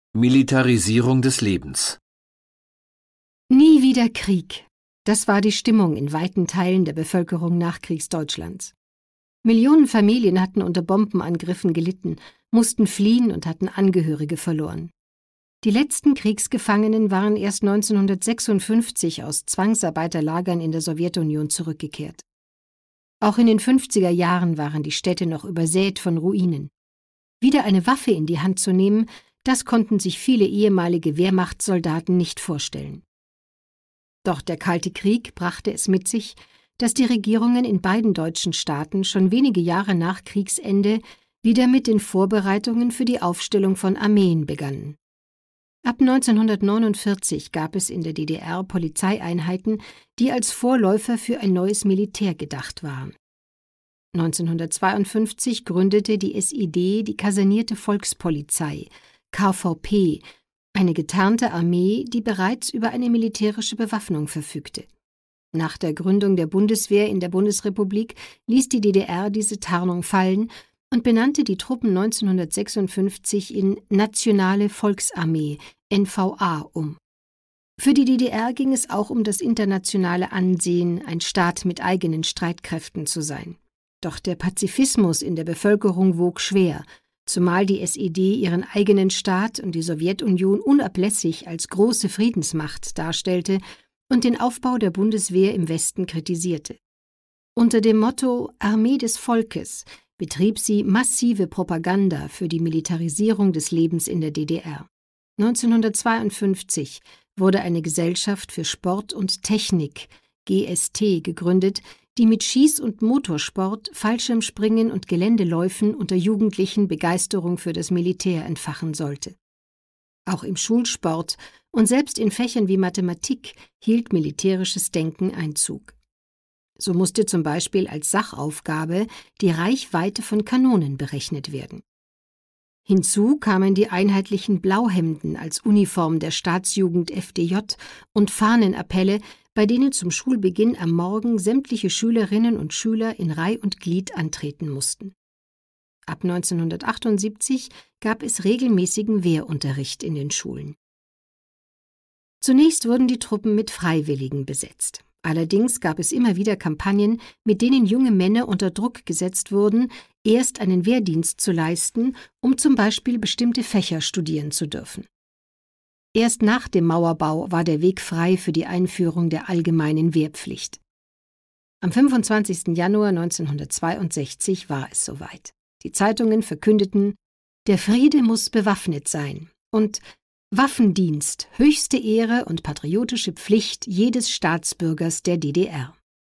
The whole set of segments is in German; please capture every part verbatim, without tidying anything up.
Militarisierung des Lebens. Nie wieder Krieg. Das war die Stimmung in weiten Teilen der Bevölkerung Nachkriegsdeutschlands. Millionen Familien hatten unter Bombenangriffen gelitten, mussten fliehen und hatten Angehörige verloren. Die letzten Kriegsgefangenen waren erst neunzehnhundertsechsundfünfzig aus Zwangsarbeiterlagern in der Sowjetunion zurückgekehrt. Auch in den fünfziger Jahren waren die Städte noch übersät von Ruinen. Wieder eine Waffe in die Hand zu nehmen, das konnten sich viele ehemalige Wehrmachtssoldaten nicht vorstellen. Doch der Kalte Krieg brachte es mit sich, dass die Regierungen in beiden deutschen Staaten schon wenige Jahre nach Kriegsende wieder mit den Vorbereitungen für die Aufstellung von Armeen begannen. Ab neunzehnhundertneunundvierzig gab es in der D D R Polizeieinheiten, die als Vorläufer für ein neues Militär gedacht waren. neunzehnhundertzweiundfünfzig gründete die S E D die kasernierte Volkspolizei, K V P, eine getarnte Armee, die bereits über eine militärische Bewaffnung verfügte. Nach der Gründung der Bundeswehr in der Bundesrepublik ließ die D D R diese Tarnung fallen und benannte die Truppen neunzehnhundertsechsundfünfzig in Nationale Volksarmee, N V A, um. Für die D D R ging es auch um das internationale Ansehen, ein Staat mit eigenen Streitkräften zu sein. Doch der Pazifismus in der Bevölkerung wog schwer, zumal die S E D ihren eigenen Staat und die Sowjetunion unablässig als große Friedensmacht darstellte und den Aufbau der Bundeswehr im Westen kritisierte. Unter dem Motto »Armee des Volkes« betrieb sie massive Propaganda für die Militarisierung des Lebens in der D D R. neunzehnhundertzweiundfünfzig wurde eine Gesellschaft für Sport und Technik, G S T, gegründet, die mit Schieß- und Motorsport, Fallschirmspringen und Geländeläufen unter Jugendlichen Begeisterung für das Militär entfachen sollte. Auch im Schulsport und selbst in Fächern wie Mathematik hielt militärisches Denken Einzug. So musste zum Beispiel als Sachaufgabe die Reichweite von Kanonen berechnet werden. Hinzu kamen die einheitlichen Blauhemden als Uniform der Staatsjugend F D J und Fahnenappelle, bei denen zum Schulbeginn am Morgen sämtliche Schülerinnen und Schüler in Reih und Glied antreten mussten. Ab neunzehnhundertachtundsiebzig gab es regelmäßigen Wehrunterricht in den Schulen. Zunächst wurden die Truppen mit Freiwilligen besetzt. Allerdings gab es immer wieder Kampagnen, mit denen junge Männer unter Druck gesetzt wurden, erst einen Wehrdienst zu leisten, um zum Beispiel bestimmte Fächer studieren zu dürfen. Erst nach dem Mauerbau war der Weg frei für die Einführung der allgemeinen Wehrpflicht. Am fünfundzwanzigsten Januar neunzehnhundertzweiundsechzig war es soweit. Die Zeitungen verkündeten, der Friede muss bewaffnet sein und Waffendienst, höchste Ehre und patriotische Pflicht jedes Staatsbürgers der D D R.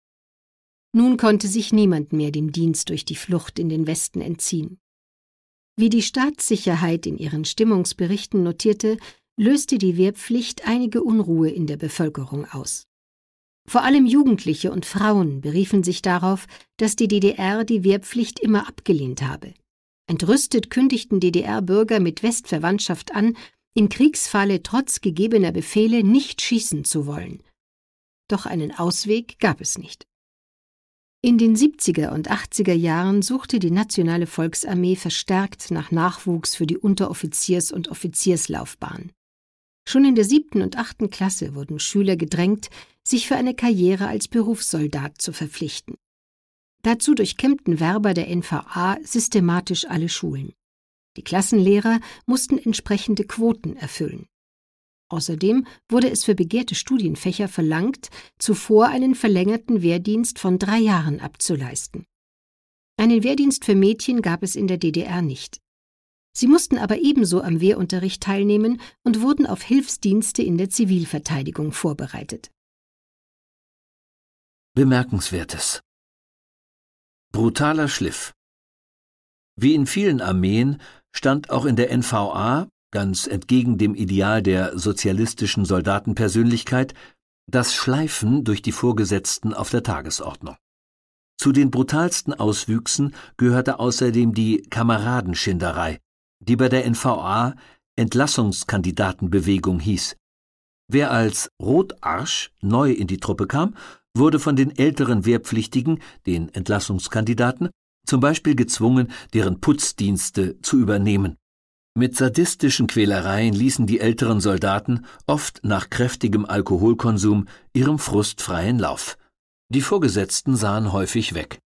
Nun konnte sich niemand mehr dem Dienst durch die Flucht in den Westen entziehen. Wie die Staatssicherheit in ihren Stimmungsberichten notierte, löste die Wehrpflicht einige Unruhe in der Bevölkerung aus. Vor allem Jugendliche und Frauen beriefen sich darauf, dass die D D R die Wehrpflicht immer abgelehnt habe. Entrüstet kündigten D D R-Bürger mit Westverwandtschaft an, im Kriegsfalle trotz gegebener Befehle nicht schießen zu wollen. Doch einen Ausweg gab es nicht. In den siebziger und achtziger Jahren suchte die Nationale Volksarmee verstärkt nach Nachwuchs für die Unteroffiziers- und Offizierslaufbahn. Schon in der siebten und achten Klasse wurden Schüler gedrängt, sich für eine Karriere als Berufssoldat zu verpflichten. Dazu durchkämmten Werber der N V A systematisch alle Schulen. Die Klassenlehrer mussten entsprechende Quoten erfüllen. Außerdem wurde es für begehrte Studienfächer verlangt, zuvor einen verlängerten Wehrdienst von drei Jahren abzuleisten. Einen Wehrdienst für Mädchen gab es in der D D R nicht. Sie mussten aber ebenso am Wehrunterricht teilnehmen und wurden auf Hilfsdienste in der Zivilverteidigung vorbereitet. Bemerkenswertes. Brutaler Schliff. Wie in vielen Armeen stand auch in der N V A, ganz entgegen dem Ideal der sozialistischen Soldatenpersönlichkeit, das Schleifen durch die Vorgesetzten auf der Tagesordnung. Zu den brutalsten Auswüchsen gehörte außerdem die Kameradenschinderei, die bei der N V A Entlassungskandidatenbewegung hieß. Wer als Rotarsch neu in die Truppe kam, wurde von den älteren Wehrpflichtigen, den Entlassungskandidaten, zum Beispiel gezwungen, deren Putzdienste zu übernehmen. Mit sadistischen Quälereien ließen die älteren Soldaten, oft nach kräftigem Alkoholkonsum, ihrem Frust freien Lauf. Die Vorgesetzten sahen häufig weg.